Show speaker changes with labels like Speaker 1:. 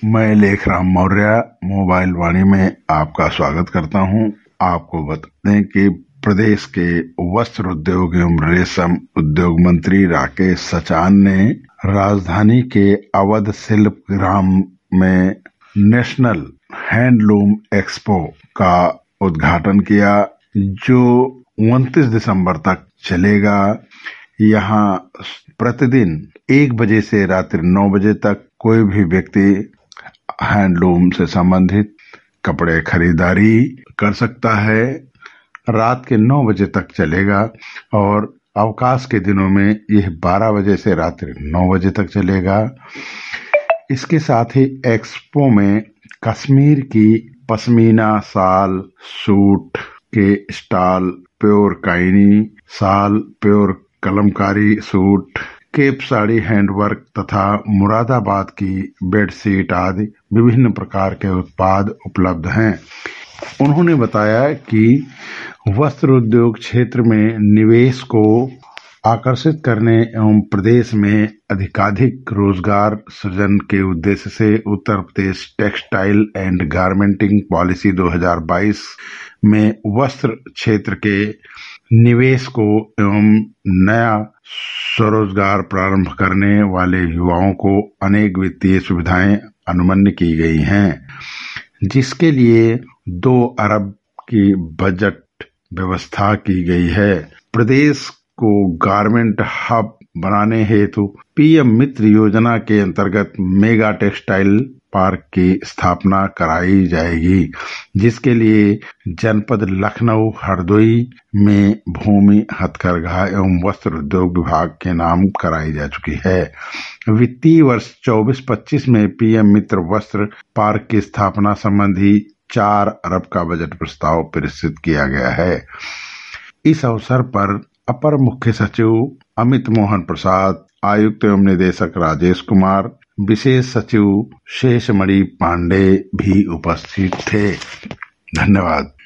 Speaker 1: मैं लेखराम मौर्य मोबाइल वाणी में आपका स्वागत करता हूं। आपको बता दें कि प्रदेश के वस्त्र उद्योग एवं रेशम उद्योग मंत्री राकेश सचान ने राजधानी के अवध शिल्प ग्राम में नेशनल हैंडलूम एक्सपो का उद्घाटन किया, जो 29 दिसंबर तक चलेगा। यहाँ प्रतिदिन 1 बजे से रात्रि 9 बजे तक कोई भी व्यक्ति हैंडलूम से संबंधित कपड़े खरीदारी कर सकता है। रात के 9 बजे तक चलेगा और अवकाश के दिनों में यह 12 बजे से रात्रि 9 बजे तक चलेगा। इसके साथ ही एक्सपो में कश्मीर की पश्मीना शाल, सूट के स्टॉल, प्योर काइनी शाल, pure Kalamkari suit, cape sari handwork तथा मुरादाबाद की बेडशीट आदि विभिन्न प्रकार के उत्पाद उपलब्ध हैं। उन्होंने बताया कि वस्त्र उद्योग क्षेत्र में निवेश को आकर्षित करने एवं प्रदेश में अधिकाधिक रोजगार सृजन के उद्देश्य से Uttar Pradesh textile and garmenting policy 2022 में वस्त्र क्षेत्र के निवेश को एवं नया स्वरोजगार प्रारंभ करने वाले युवाओं को अनेक वित्तीय सुविधाएं अनुमन्य की गई हैं, जिसके लिए 2 अरब की बजट व्यवस्था की गई है। प्रदेश को गारमेंट हब बनाने हेतु पीएम मित्र योजना के अंतर्गत मेगा टेक्सटाइल पार्क की स्थापना कराई जाएगी, जिसके लिए जनपद लखनऊ हरदोई में भूमि, हथकरघा एवं वस्त्र उद्योग विभाग के नाम कराई जा चुकी है। वित्तीय वर्ष 24-25 में पीएम मित्र वस्त्र पार्क की स्थापना संबंधी 4 अरब का बजट प्रस्ताव प्रस्तुत किया गया है। इस अवसर पर अपर मुख्य सचिव अमित मोहन प्रसाद, आयुक्त एवं निदेशक राजेश कुमार, विशेष सचिव शेषमणि पांडे भी उपस्थित थे। धन्यवाद।